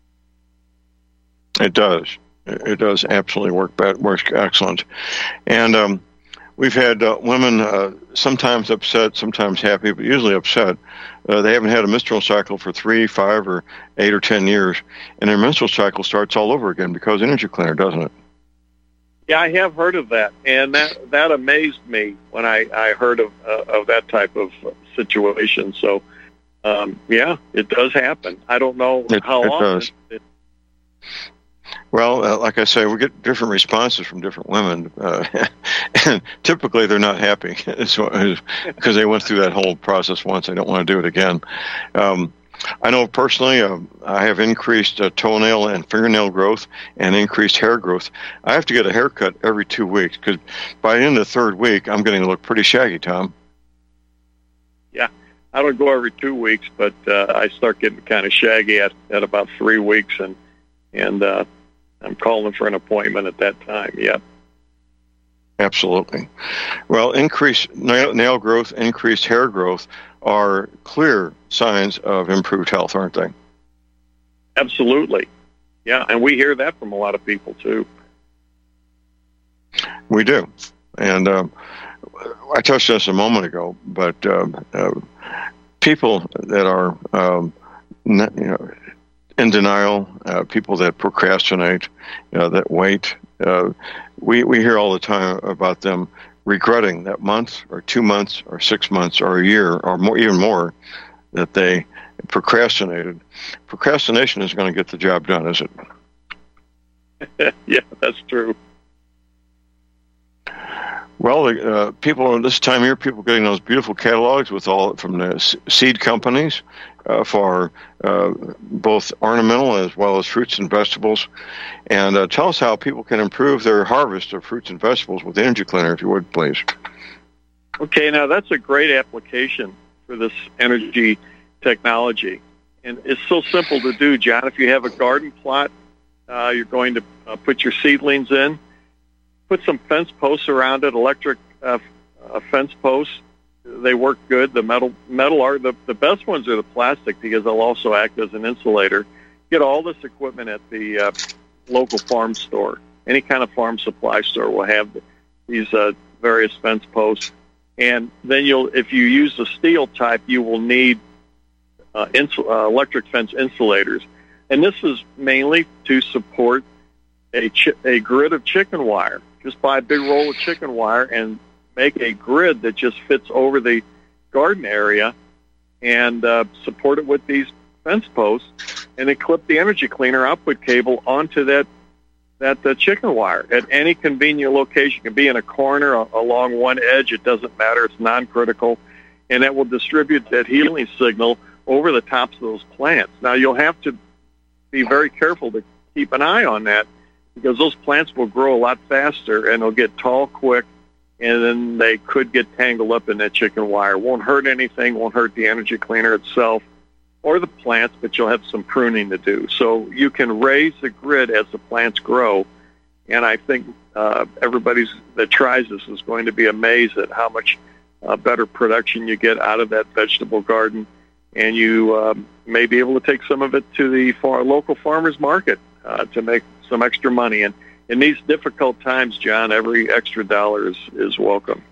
It does. It does absolutely work. Works excellent. And um, we've had uh, women uh, sometimes upset, sometimes happy, but usually upset. Uh, they haven't had a menstrual cycle for three, five, or eight or ten years, and their menstrual cycle starts all over again because Energy Cleaner, doesn't it? Yeah, I have heard of that, and that that amazed me when I, I heard of uh, of that type of situation. So, um, yeah, it does happen. I don't know it, how it often. Does. It, Well, uh, like I say, we get different responses from different women, uh, and typically they're not happy because they went through that whole process once. They don't want to do it again. Um, I know personally, uh, I have increased uh, toenail and fingernail growth and increased hair growth. I have to get a haircut every two weeks because by the end of the third week, I'm getting to look pretty shaggy, Tom. Yeah, I don't go every two weeks, but uh, I start getting kind of shaggy at, at about three weeks, and and uh, I'm calling for an appointment at that time. Yeah. Absolutely. Well, increased nail, nail growth, increased hair growth are clear signs of improved health, aren't they? Absolutely. Yeah, and we hear that from a lot of people, too. We do. And um, I touched on this a moment ago, but um, uh, people that are um, not, you know, in denial, uh, people that procrastinate, you know, that wait, uh, we, we hear all the time about them regretting that month or two months or six months or a year or more, even more, that they procrastinated. Procrastination isn't going to get the job done, is it? Yeah, that's true. Well, uh, people this time of year, people getting those beautiful catalogs with all from the seed companies uh, for uh, both ornamental as well as fruits and vegetables. And uh, tell us how people can improve their harvest of fruits and vegetables with the Energy Cleaner, if you would, please. Okay, now that's a great application for this energy technology. And it's so simple to do, John. If you have a garden plot, uh, you're going to uh, put your seedlings in. Put some fence posts around it, electric uh, uh, fence posts. They work good. The metal metal are the, the best ones are the plastic because they'll also act as an insulator. Get all this equipment at the uh, local farm store. Any kind of farm supply store will have these uh, various fence posts. And then you'll, if you use the steel type, you will need uh, insul- uh, electric fence insulators. And this is mainly to support a chi- a grid of chicken wire. Just buy a big roll of chicken wire and make a grid that just fits over the garden area and uh, support it with these fence posts, and then clip the Energy Cleaner output cable onto that that uh, chicken wire at any convenient location. It can be in a corner, uh, along one edge. It doesn't matter. It's non-critical, and that will distribute that healing signal over the tops of those plants. Now, you'll have to be very careful to keep an eye on that, because those plants will grow a lot faster and they'll get tall quick, and then they could get tangled up in that chicken wire. Won't hurt anything, won't hurt the Energy Cleaner itself or the plants, but you'll have some pruning to do. So you can raise the grid as the plants grow, and I think uh, everybody that tries this is going to be amazed at how much uh, better production you get out of that vegetable garden, and you um, may be able to take some of it to the far, local farmers market uh, to make some extra money. And in these difficult times, John, every extra dollar is, is welcome.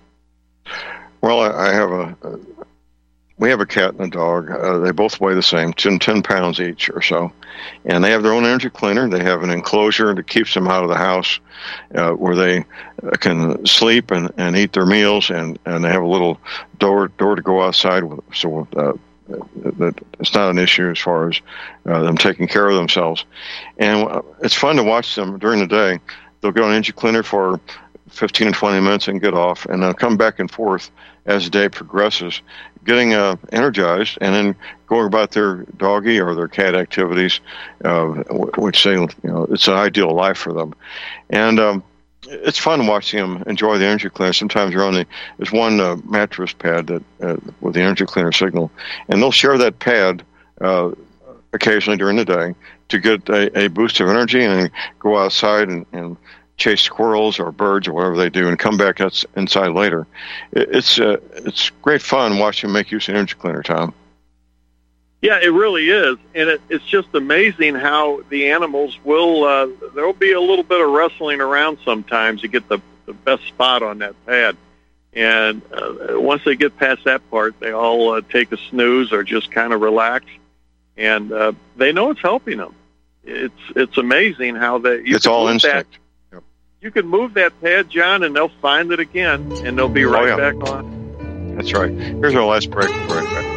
Well, I, I have a, a we have a cat and a dog. Uh, they both weigh the same, ten, ten pounds each or so, and they have their own Energy Cleaner. They have an enclosure that keeps them out of the house, uh, where they uh, can sleep and, and eat their meals, and, and they have a little door door to go outside with, so uh, that it's not an issue as far as uh, them taking care of themselves. And it's fun to watch them during the day. They'll go on Energy Cleaner for fifteen and twenty minutes and get off, and they'll come back and forth as the day progresses, getting uh, energized, and then going about their doggy or their cat activities, uh, which they, you know, it's an ideal life for them. And um, it's fun watching them enjoy the Energy Cleaner. Sometimes you're on the, there's one uh, mattress pad that uh, with the Energy Cleaner signal, and they'll share that pad uh, occasionally during the day to get a, a boost of energy and go outside and, and chase squirrels or birds or whatever they do and come back inside later. It's uh, it's great fun watching them make use of energy cleaner, Tom. Yeah, it really is, and it, it's just amazing how the animals will. Uh, there will be a little bit of wrestling around sometimes to get the, the best spot on that pad, and uh, once they get past that part, they all uh, take a snooze or just kind of relax, and uh, they know it's helping them. It's it's amazing how they. You it's all instinct. That, yep. You can move that pad, John, and they'll find it again, and they'll be right oh, yeah. back on. That's right. Here's our last break. We'll be right back.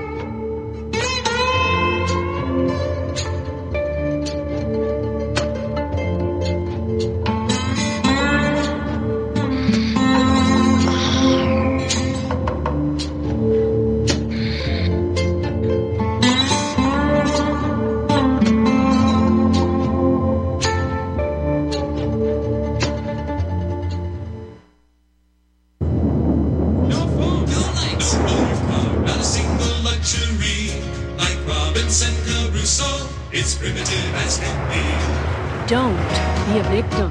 Don't be a victim.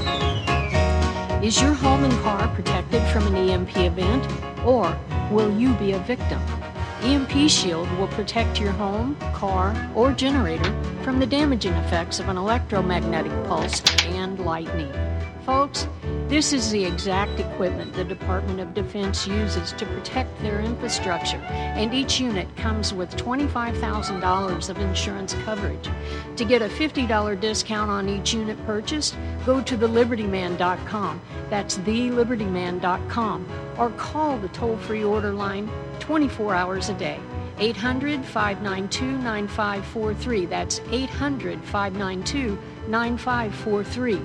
Is your home and car protected from an E M P event, or will you be a victim? E M P Shield will protect your home, car, or generator from the damaging effects of an electromagnetic pulse and lightning. Folks, this is the exact equipment the Department of Defense uses to protect their infrastructure, and each unit comes with twenty-five thousand dollars of insurance coverage. To get a fifty dollars discount on each unit purchased, go to the liberty man dot com. That's the liberty man dot com, or call the toll-free order line twenty-four hours a day. eight hundred, five nine two, nine five four three. That's eight hundred, five nine two, nine five four three.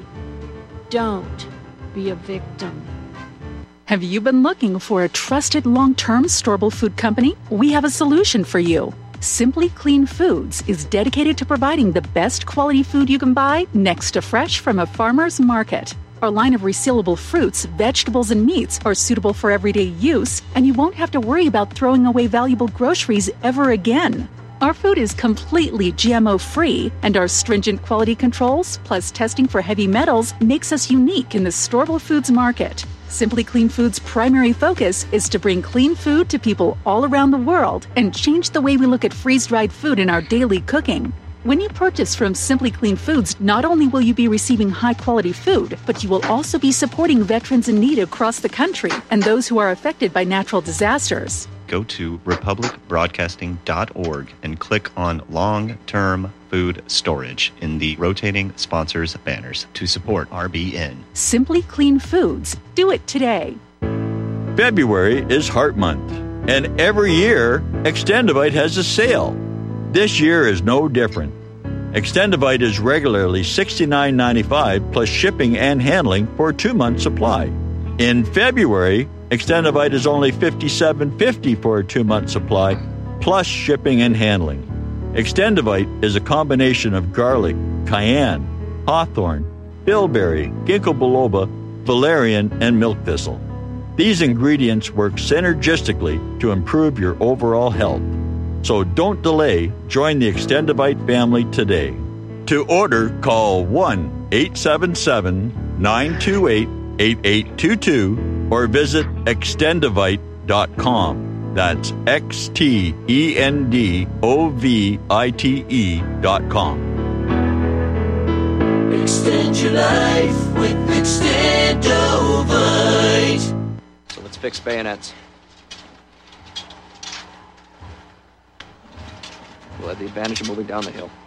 Don't be a victim. Have you been looking for a trusted long-term storable food company? We have a solution for you. Simply Clean Foods is dedicated to providing the best quality food you can buy next to fresh from a farmer's market. Our line of resealable fruits, vegetables, and meats are suitable for everyday use, and you won't have to worry about throwing away valuable groceries ever again. Our food is completely G M O-free, and our stringent quality controls, plus testing for heavy metals, makes us unique in the storable foods market. Simply Clean Foods' primary focus is to bring clean food to people all around the world and change the way we look at freeze-dried food in our daily cooking. When you purchase from Simply Clean Foods, not only will you be receiving high-quality food, but you will also be supporting veterans in need across the country and those who are affected by natural disasters. Go to republic broadcasting dot org and click on long-term food storage in the rotating sponsors banners to support R B N. Simply Clean Foods. Do it today. February is Heart Month, and every year, Extendivite has a sale. This year is no different. Extendivite is regularly sixty-nine ninety-five plus shipping and handling for a two-month supply. In February, Extendivite is only fifty-seven fifty for a two-month supply, plus shipping and handling. Extendivite is a combination of garlic, cayenne, hawthorn, bilberry, ginkgo biloba, valerian, and milk thistle. These ingredients work synergistically to improve your overall health. So don't delay. Join the Extendivite family today. To order, call one eight seven seven, nine two eight, eight eight two two or visit extendivite dot com. That's X T E N D O V I T E dot com. Extend your life with Extendovite. So let's fix bayonets. We'll have the advantage of moving down the hill.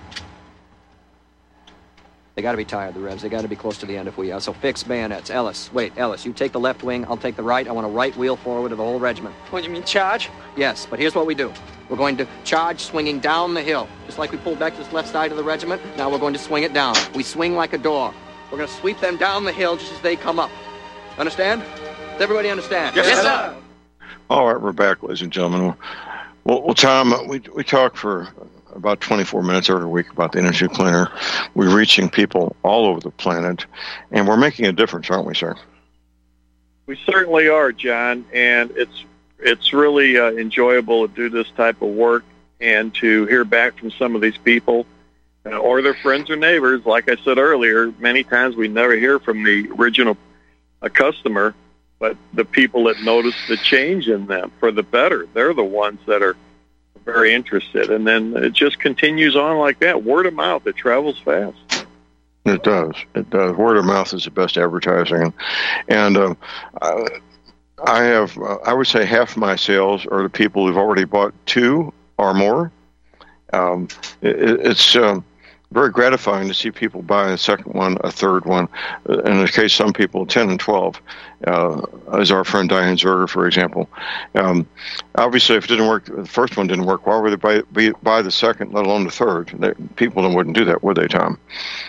They got to be tired, the revs. They got to be close to the end if we are. So fix bayonets. Ellis, wait, Ellis, you take the left wing, I'll take the right. I want a right wheel forward of the whole regiment. What, you mean charge? Yes, but here's what we do. We're going to charge swinging down the hill. Just like we pulled back this left side of the regiment, now we're going to swing it down. We swing like a door. We're going to sweep them down the hill just as they come up. Understand? Does everybody understand? Yes, yes sir. All right, we're back, ladies and gentlemen. Well, well Tom, we, we talk for about twenty-four minutes every week about the energy cleaner. We're reaching people all over the planet, and we're making a difference, aren't we, sir? We certainly are, John, and it's it's really uh, enjoyable to do this type of work and to hear back from some of these people uh, or their friends or neighbors. Like I said earlier, many times we never hear from the original uh, customer, but the people that notice the change in them for the better, they're the ones that are very interested. And then it just continues on like that. Word of mouth, it travels fast. It does. It does. Word of mouth is the best advertising. And um, I, I have, uh, I would say half my sales are the people who've already bought two or more. Um, it, it's um, very gratifying to see people buy a second one, a third one. In the case, some people, ten and twelve, uh, as our friend Diane Zerger, for example. Um, obviously, if it didn't work, the first one didn't work, why would they buy, buy the second, let alone the third? They, people wouldn't do that, would they, Tom?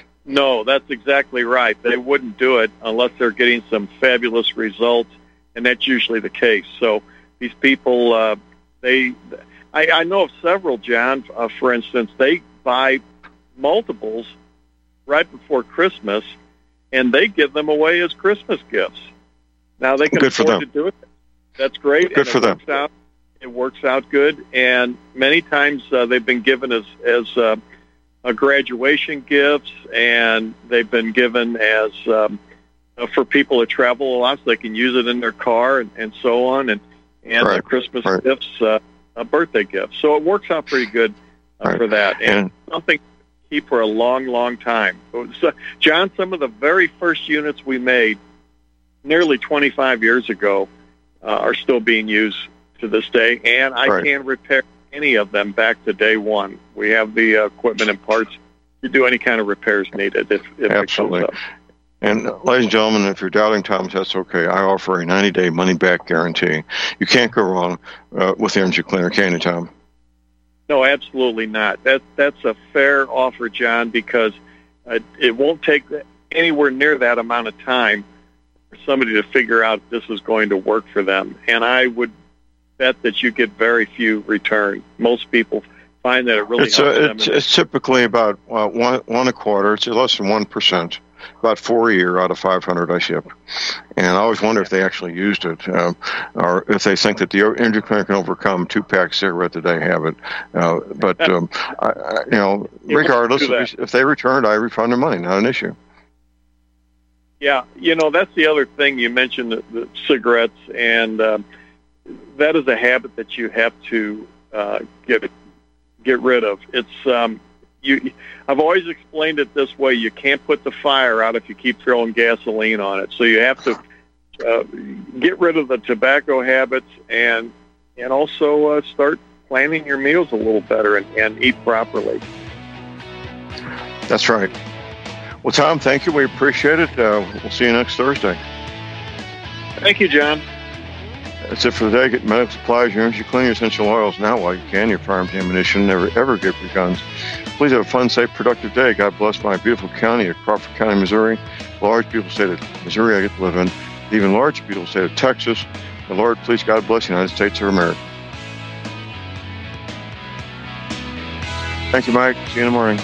No, that's exactly right. They wouldn't do it unless they're getting some fabulous results, and that's usually the case. So these people, uh, they, I, I know of several, John, uh, for instance, they buy multiples right before Christmas, and they give them away as Christmas gifts. Now, they can good for afford them. to do it. That's great. Good and for it them. Works out, it works out good, and many times uh, they've been given as, as uh, Uh, graduation gifts, and they've been given as um, uh, for people that travel a lot, so they can use it in their car and, and so on, and and Right. uh, Christmas Right. gifts, uh, uh, birthday gifts. So it works out pretty good uh, Right. for that, and, And- something to keep for a long, long time. So, John, some of the very first units we made, nearly twenty-five years ago, uh, are still being used to this day, and I Right. can repair any of them back to day one. We have the uh, equipment and parts to do any kind of repairs needed if, if Absolutely. it comes up. And uh, ladies and gentlemen, if you're doubting Thomas, that's okay. I offer a ninety-day money-back guarantee. You can't go wrong uh, with the Energy Cleaner, can you, Tom? No, absolutely not. That that's a fair offer, John, because uh, it won't take anywhere near that amount of time for somebody to figure out if this is going to work for them. And I would bet that you get very few return. Most people find that it really It's, helps uh, them. it's, it's typically about uh, one, one a quarter. It's less than one percent. About four a year out of five hundred I ship. And I always wonder if they actually used it, um, or if they think that the Energy Cleaner can overcome two packs cigarette that they have it. Uh, but um, I, I, you know, regardless, if, if they returned, I refund their money. Not an issue. Yeah, you know, that's the other thing you mentioned, the, the cigarettes, and um, that is a habit that you have to uh, get get rid of. It's um, you. I've always explained it this way: you can't put the fire out if you keep throwing gasoline on it. So you have to uh, get rid of the tobacco habits, and and also uh, start planning your meals a little better and, and eat properly. That's right. Well, Tom, thank you. We appreciate it. Uh, we'll see you next Thursday. Thank you, John. That's it for the day. Get medical supplies, your energy cleaning, essential oils now while you can. Your firearms, ammunition, never ever give your guns. Please have a fun, safe, productive day. God bless my beautiful county of Crawford County, Missouri. The large, beautiful state of Missouri I get to live in. The even larger, beautiful state of Texas. The Lord, please, God bless the United States of America. Thank you, Mike. See you in the morning.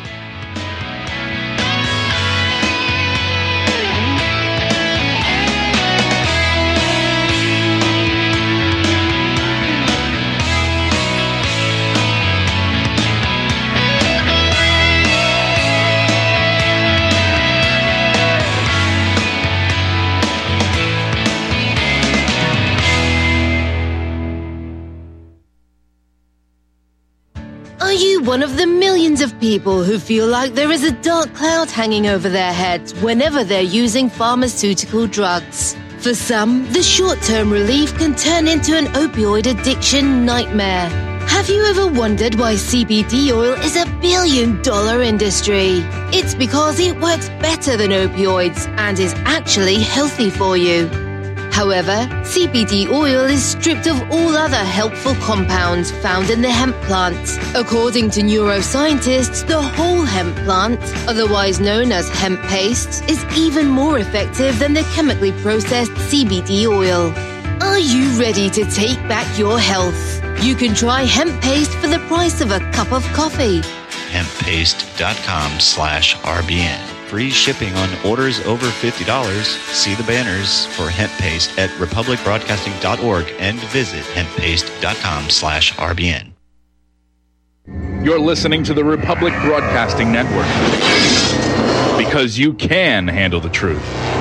Are you one of the millions of people who feel like there is a dark cloud hanging over their heads whenever they're using pharmaceutical drugs? For some, the short-term relief can turn into an opioid addiction nightmare. Have you ever wondered why C B D oil is a billion-dollar industry? It's because it works better than opioids and is actually healthy for you. However, C B D oil is stripped of all other helpful compounds found in the hemp plant. According to neuroscientists, the whole hemp plant, otherwise known as hemp paste, is even more effective than the chemically processed C B D oil. Are you ready to take back your health? You can try hemp paste for the price of a cup of coffee. hemppaste.com slash RBN. Free shipping on orders over fifty dollars. See the banners for hemp paste at republic broadcasting dot org and visit hemppaste.com slash RBN. You're listening to the Republic Broadcasting Network. Because you can handle the truth.